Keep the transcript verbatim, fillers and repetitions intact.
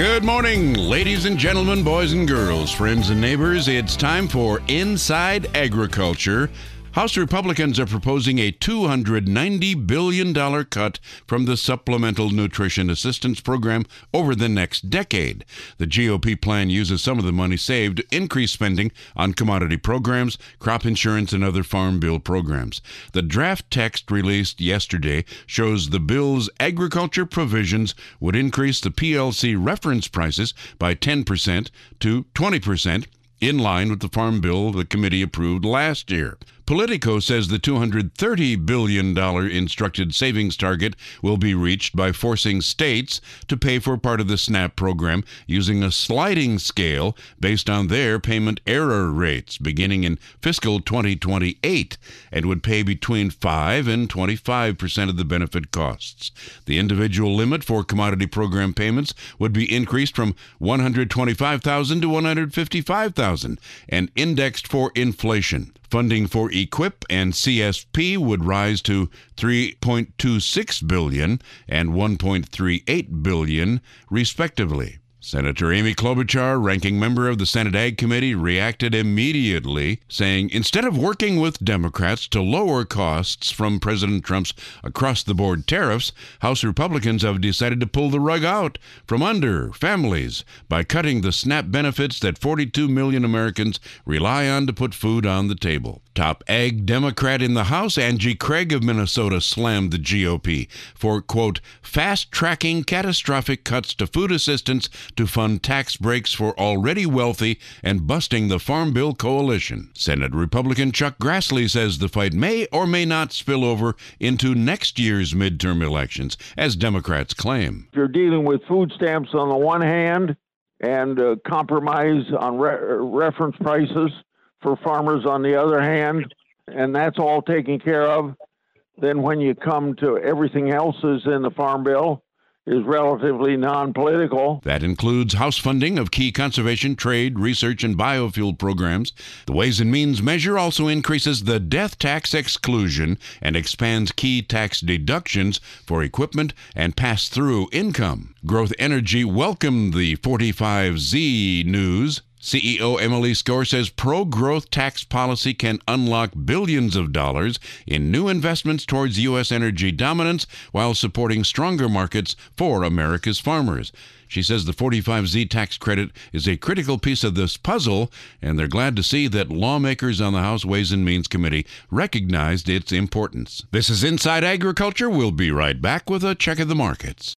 Good morning, ladies and gentlemen, boys and girls, friends and neighbors. It's time for Inside Agriculture. House Republicans are proposing a two hundred ninety billion dollars cut from the Supplemental Nutrition Assistance Program over the next decade. The G O P plan uses some of the money saved to increase spending on commodity programs, crop insurance, and other farm bill programs. The draft text released yesterday shows the bill's agriculture provisions would increase the P L C reference prices by ten percent to twenty percent, in line with the farm bill the committee approved last year. Politico says the two hundred thirty billion dollars instructed savings target will be reached by forcing states to pay for part of the SNAP program using a sliding scale based on their payment error rates beginning in fiscal twenty twenty-eight, and would pay between five and twenty-five percent of the benefit costs. The individual limit for commodity program payments would be increased from one hundred twenty-five thousand dollars to one hundred fifty-five thousand dollars and indexed for inflation. Funding for EQIP and C S P would rise to three point two six billion dollars and one point three eight billion dollars, respectively. Senator Amy Klobuchar, ranking member of the Senate Ag Committee, reacted immediately, saying instead of working with Democrats to lower costs from President Trump's across-the-board tariffs, House Republicans have decided to pull the rug out from under families by cutting the SNAP benefits that forty-two million Americans rely on to put food on the table. Top ag Democrat in the House, Angie Craig of Minnesota, slammed the G O P for, quote, fast-tracking catastrophic cuts to food assistance to fund tax breaks for already wealthy and busting the Farm Bill coalition. Senate Republican Chuck Grassley says the fight may or may not spill over into next year's midterm elections, as Democrats claim. You're dealing with food stamps on the one hand and uh, compromise on re- reference prices for farmers on the other hand, and that's all taken care of. Then when you come to everything else is in the Farm Bill, is relatively non-political. That includes House funding of key conservation, trade, research, and biofuel programs. The Ways and Means measure also increases the death tax exclusion and expands key tax deductions for equipment and pass-through income. Growth Energy welcomed the forty-five Z news. C E O Emily Skor says pro-growth tax policy can unlock billions of dollars in new investments towards U S energy dominance while supporting stronger markets for America's farmers. She says the forty-five Z tax credit is a critical piece of this puzzle, and they're glad to see that lawmakers on the House Ways and Means Committee recognized its importance. This is Inside Agriculture. We'll be right back with a check of the markets.